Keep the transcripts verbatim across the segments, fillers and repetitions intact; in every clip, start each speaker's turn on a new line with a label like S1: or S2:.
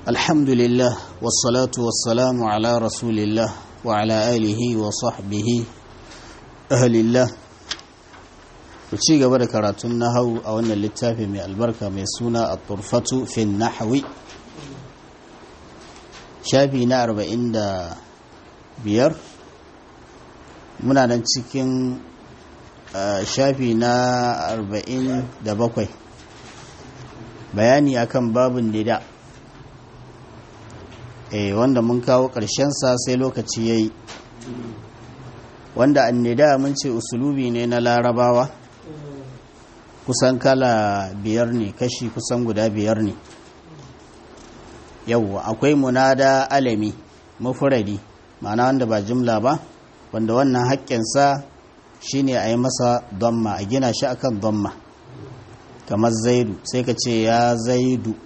S1: الحمد لله والصلاة والسلام على رسول الله وعلى آله وصحبه أهل الله وشي قبل كراتون نهو أو أن اللتافي من البركة من سنة الطرفة في النحو شافي نعرب عند بير muna nan cikin shafi na arba'in da bakwai bayani akan babin nida eh wanda mun kawo sa sai lokaci yayi wanda annida mun ce usulubi ne na larabawa kusan kala biyar ne kashi kusan guda biyar ne yawwa akwai munada alami mufradi ma'ana wanda ba jumla ba wanda wannan haƙƙinsa shi ne a yi masa domma a gina shi akan domma kamar zaidu sai ka ce ya zaidu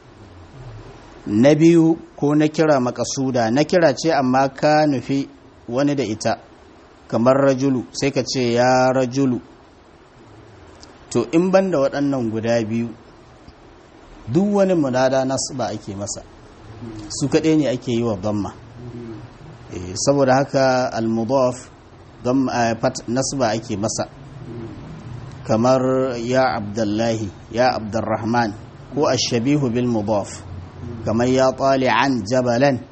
S1: na biyu ko na kira makasuda na kira ce amma ka nufi wani da ita kamar rajulu sai ka ce ya rajulu to in banda waɗannan guda biyu duk wani munada nasba ake masa su kaɗai ne ake yi wa domma saboda haka al-mudaf don nasba ake masa kamar ya abdullahi ya abdurrahman ko ashabihu bil mudaf kamar ya tali'an jabalan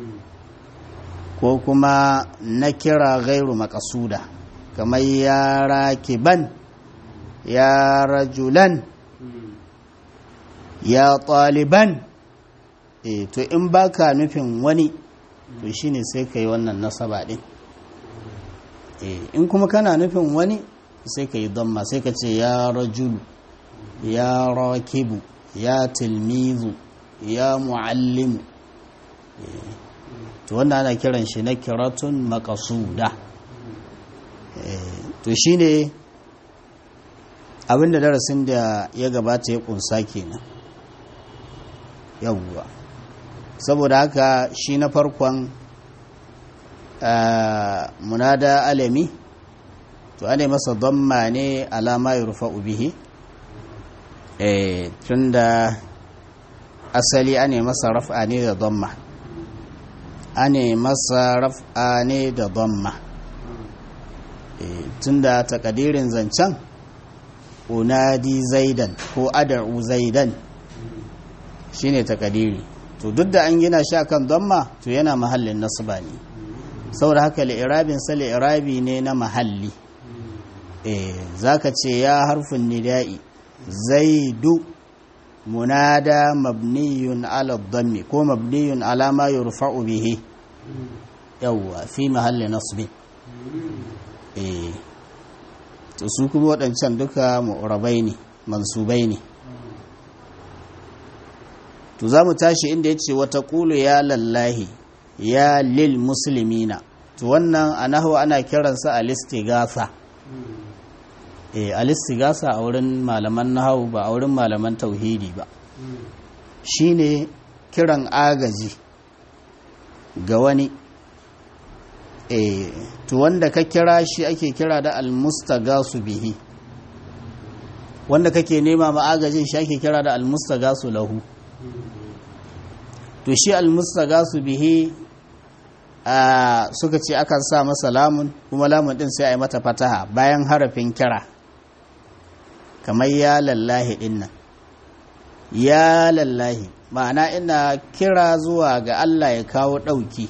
S1: ko kuma nakira ghairu maqsuda kamar ya rakiban ya rajulan ya taliban eh to in baka nufin wani to shi ne sai ka yi wannan nasaba ɗin in kuma kana nufin wani sai ka yi damma sai ka ce ya rajulu ya rakibu ya tilmizu ya muallimu to wanda ana kiran shi na kiratun makasuda to shi ne abinda darasin da ya gabata ya kunsa kenan yawwa saboda haka shi na farkon munada alami to ana masa damma ne alama ya rufa ubihi tun da asali ana masa raf'a ne da damma ana masa raf'a ne da damma tun da takadirin zancen unadi zaidan ko ad'u zaidan shine takadiri to duk da an gina shi akan damma to yana mahallin nasba ne saboda haka li'irabin sa li'irabi ne na mahalli eh zaka ce ya harfin nida'i zaidu munada mabniyun ala dhammi ko mabniyun ala ma yurfa'u bihi yawa fi mahalli nasbi eh to su kuma wadancan duka mu'rabai ne mansubai ne to za mu tashi inda ya ce wata ƙulu ya lallahi ya lil musulmina to wannan a nahu ana kiransa alistigasa e alistigasa a wurin malaman nahu ba a wurin malaman tauhidi ba shine kiran agaji ga wani e to wanda ka kira shi ake kira da almustagasu bihi wanda kake nema ma agajin shi ake kira da almustagasu lahu to shi almustagasu bihi a suka ce akan sa masa lamun kuma lamun din sai a yi mata fataha bayan harafin kira kamar ya lallahi dinnan ya lallahi ma'ana ina kira zuwa ga Allah ya kawo ɗauki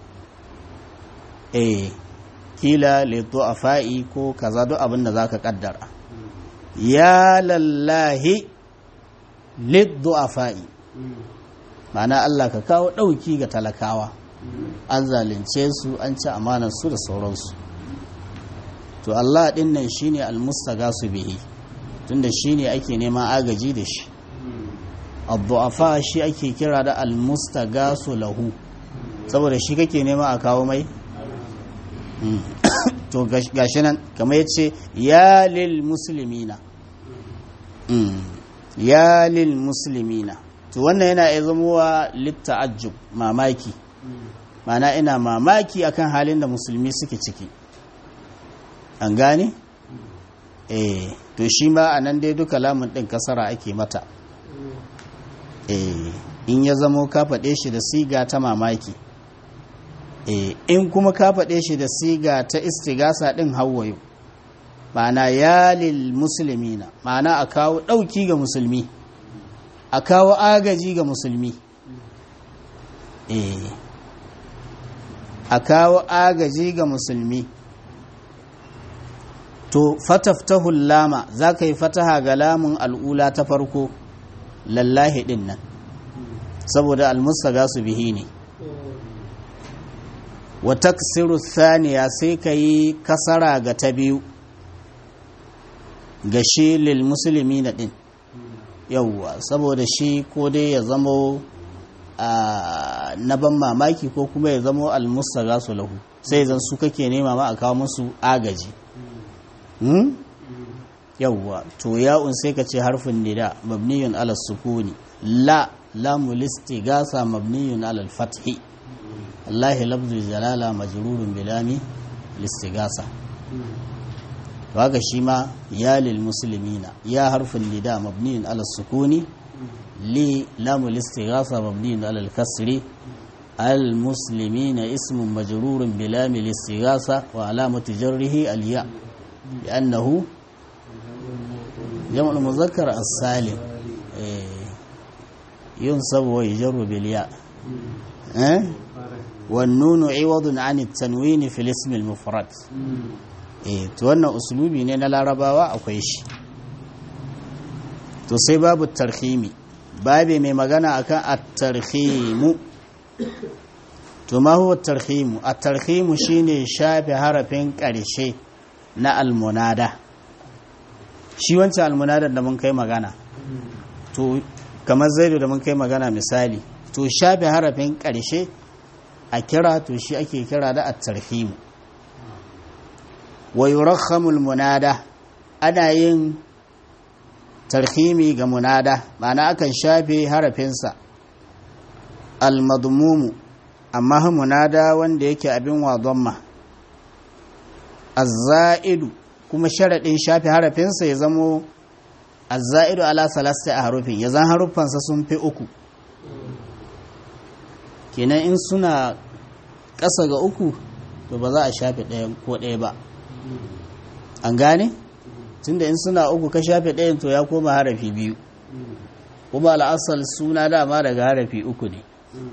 S1: eh kila leto a fa'i ko kaza duk abin da za ka ƙaddara ya lallahi leto a fa'i ma'ana Allah ka kawo ɗauki ga talakawa an zalunce su an ci amanarsu da sauransu to Allah ɗin nan shi ne almustagasu bihi tunda shi ne ake neman agaji da shi abdu'afa shi ake kira da almustagasu lahu saboda shi kake nema a kawo mai to gashi nan kamar ya ce ya lil muslimina ya lil muslimina to wannan yana iya zamowa litta'ajjub mamaki mana ina mamaki akan halin da musulmi suke ciki an gane eh to shi ma anan dai duka lamun din kasara ake mata eh in ya zamo ka faɗe shi da siga ta mamaki eh in kuma ka faɗe shi da siga ta istigasa ɗin hawayo ma'ana ya lil musulmina ma'ana a kawo ɗauki ga musulmi a kawo agaji ga musulmi eh a kawo agaji ga musulmi to fataftahul lama za ka yi fataha ga lamun al'ula ta farko lallahi ɗin nan saboda almustaga su bihi ne wa taksiru thaniya sai ka yi kasara ga ta biyu ga shi lil musulmi na ɗin yauwa saboda shi ko dai ya zamo na ban mamaki ko kuma ya zamo almustaga su lahu sai zan su kake nema ma a kawo musu agaji yauwa to ya'un sai ka ce harfin nida mabniyun ala sukuni la lamul istigasa mabniyun ala al-fathi allahi lafzul jalala majrurun bilami listigasa waga shi ma ya lil muslimina ya harfin nida mabniyun ala sukuni li lamul istigasa mabniyun ala al-kasri al muslimina ismun majrurun bilami listigasa wa alamatu jarrihi al-ya لأنه جمع المذكر السالم ينصب ويجر بالياء والنون عوض عن التنوين في الاسم المفرد to wannan usulubi ne na larabawa akwai shi to sai babu tarhimi babe mai magana akan at-tarhimu to ma huwa at-tarhimu at-tarhimu shine shafe harafin ƙarshe na almunada shi wancan almunada da mun kai magana to kamar zaidu da mun kai magana misali to shafe harafin ƙarshe a kira to shi ake kira da at-tarhimu wa yurakhamu almunada ana yin tarhimi ga munada ma'ana akan shafe harafinsa almadmumu amma munada wanda yake abin wa dhamma azza'idu kuma sharaɗin shafi harafinsa ya zamo azza'idu ala salasta a harufin ya zan harufansa sun fi uku kenan in suna ƙasa ga uku to ba za a shafi ɗaya ko ɗaya ba an gane tunda in suna uku ka shafi ɗayan to ya koma harafi biyu kuma al'asal suna dama daga harafi uku ne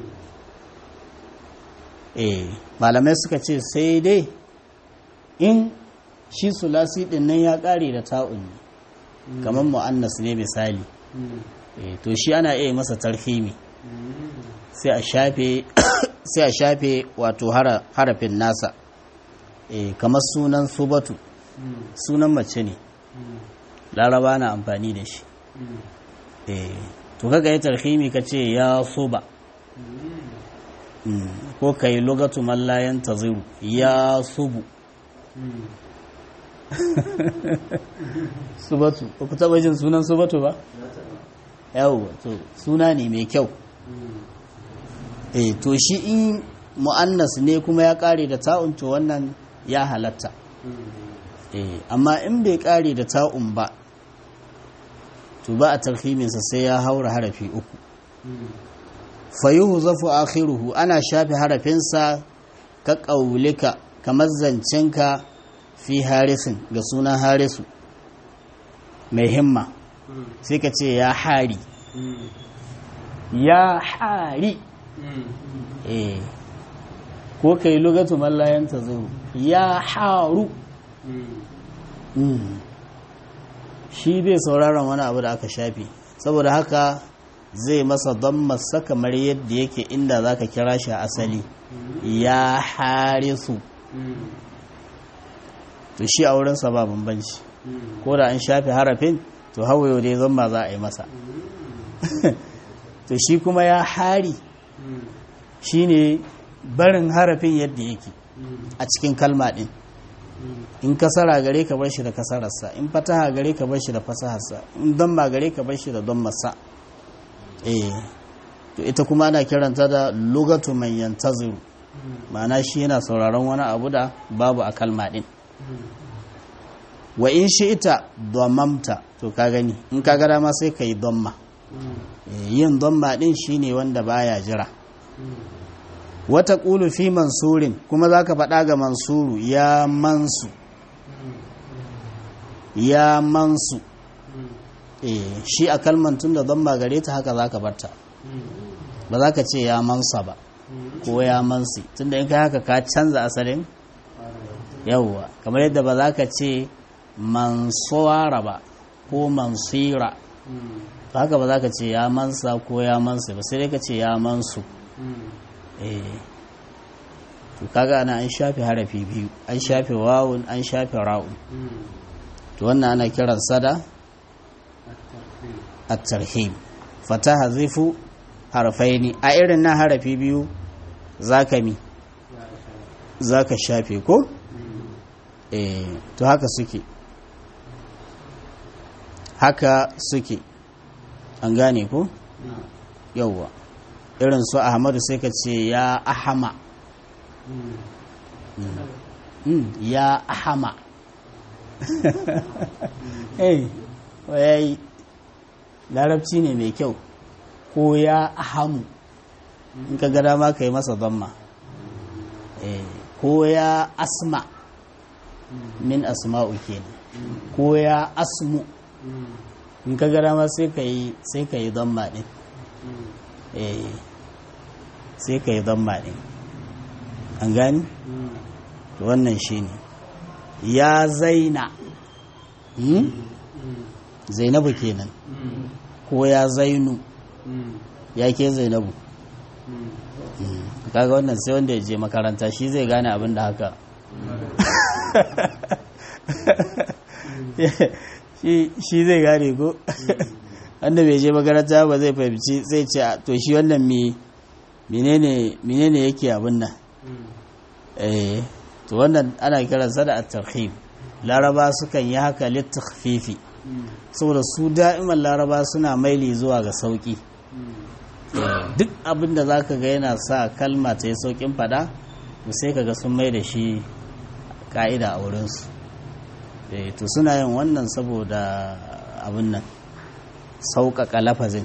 S1: eh malamai suka ce sai dai in shi sulasi din nan ya kare da ta'un ne kamar mu'annas ne misali to shi ana iya masa tarhimi sai a shafe sai a shafe wato harafin nasa kamar sunan subatu sunan mace ne laraba na amfani da shi to kaga yi tarhimi ka ce ya suba ko ka yi lugatu mallayan taziru ya subu subatu ba ku taba jin sunan subatu ba yawo to suna ne mai kyau eh to shi in mu'annas ne kuma ya kare da ta'un to wannan ya halatta eh amma in bai kare da ta'un ba to ba a tarhiminsa sai ya haura harafi uku fayuhu zafu akhiruhu ana shafi harafinsa ka qaulika kamar zancenka fi harisin ga sunan harisu mai himma sai ka ce ya hari ya hari eh ko kai lugatu mallayan ta zo ya haru shi bai sauraron wani abu da aka shafi saboda haka zai masa don masa kamar yadda yake inda za ka kira shi a asali ya harisu to shi a wurinsa ba bambanci ko da an shafi harafin to hawayo dai zama za a yi masa to shi kuma ya hari shi ne barin harafin yadda yake a cikin kalma din in kasara gare ka bar shi da kasararsa in fataha gare ka bar shi da fasaharsa in damma gare ka bar shi da dammarsa eh to ita kuma ana kiranta da lugatu man yantaziru ma'ana shi yana sauraron wani abu da babu a kalma din wa in shi ita dhammamta to ka gani in ka ga dama sai kai dhamma yin dhamma din shine wanda baya jira. Wata qulu fi mansurin kuma zaka faɗa ga mansuru ya mansu ya mansu eh shi a kalman tun da dhamma gare ta haka zaka barta ba za ka ce ya mansa ba ko ya mansi tunda in kai haka ka canza asalin yawwa kamar yadda ba za ka ce mansuwara ba ko mansira haka ba za ka ce ya mansa ko ya mansi ba sai dai ka ce ya mansu eh to kaga ana an shafe harafi biyu an shafe wawun an shafe ra'un to wannan ana kiran sada at-tarhim fataha zifu harfaini a irin na harafi biyu zaka mi zaka shafe ko eh to haka suke haka suke an gane ko yawwa irin su ahmadu sai ka ce ya ahama ya ahama eh wai larabci ne mai kyau ko ya ahamu in ka gada ma ka yi masa zamma ko ya asma min asma'u kenan ko ya asmu in ka gada ma sai ka yi sai ka yi zamma din sai ka yi zamma din an gani to wannan shine ya zaina zainabu kenan ko ya zainu ya ke zainabu kaga wannan sai wanda ya je makaranta shi zai gane abin da haka shi zai gane ko wanda bai je makaranta ba zai fahimci zai ce to shi wannan menene yake abin nan eh to wannan ana kiransa da at-tarhib laraba sukan yi haka littakhfifi saboda su da'iman laraba suna maili zuwa ga sauki duk abin da zaka ga yana sa kalma ta yi saukin fada to sai kaga sun mai da shi ka'ida a wurinsu to suna yin wannan saboda abin nan sauƙaƙa lafazin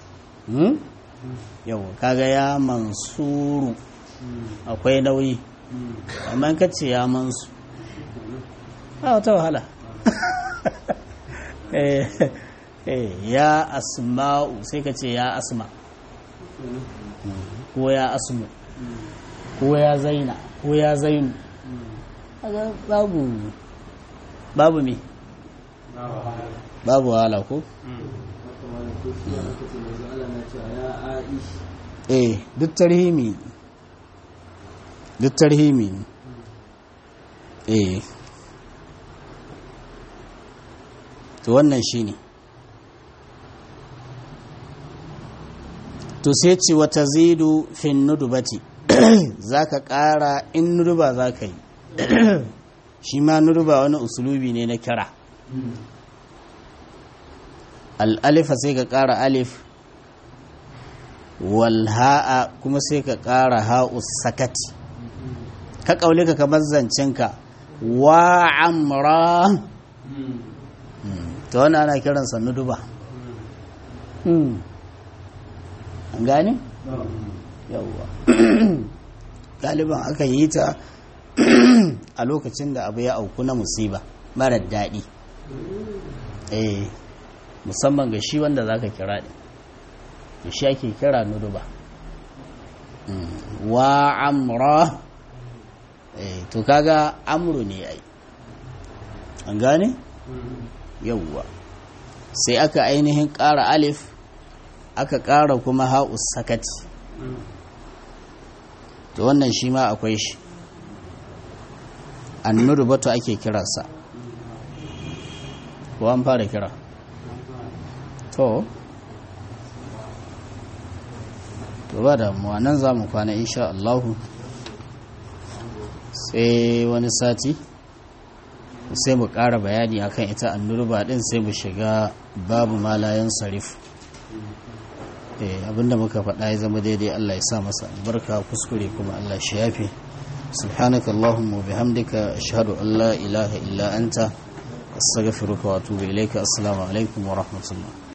S1: yau kaga ya mansuru akwai nauyi amma ka ce ya mansu a wata wahala ya asma'u sai ka ce ya asma ko ya asmu ko ya zaina ko ya zainu babu babu me babu wahala ko eh duk tarhimi duk tarhimi eh to wannan shine to sai ce wata zidu fin nudubati zaka ƙara in nuduba zaka yi shi ma nuduba wani usulubi ne na kira al'alifa sai ka ƙara alif walha'a kuma sai ka ƙara ha'u sakati ka ƙaule ka kamar zancenka wa amra ta wani ana kiransa nuduba an gane? yawwa galiban aka yi ta a lokacin da abu ya auku na musiba marar daɗi eh musamman ga shi wanda zaka kira ɗin to shi ake kira nuduba wa amra eh to kaga amru ne ai an gane yawwa sai aka ainihin ƙara alif aka ƙara kuma ha'us sakati to wannan shi ma akwai shi annudubatu ake kiransa ko an fara kira to to ba da mu nan za mu kwana insha Allahu sai wani sati sai mu ƙara bayani akan ita annuruba din sai mu shiga babu malayan sarif eh abinda muka faɗa ya zama daidai Allah ya sa masa albarka kuskure kuma Allah shi yafe subhanaka allahumma bihamdika ashhadu an la ilaha illa anta astaghfiruka wa atubu ilayka assalamu alaikum wa rahmatullah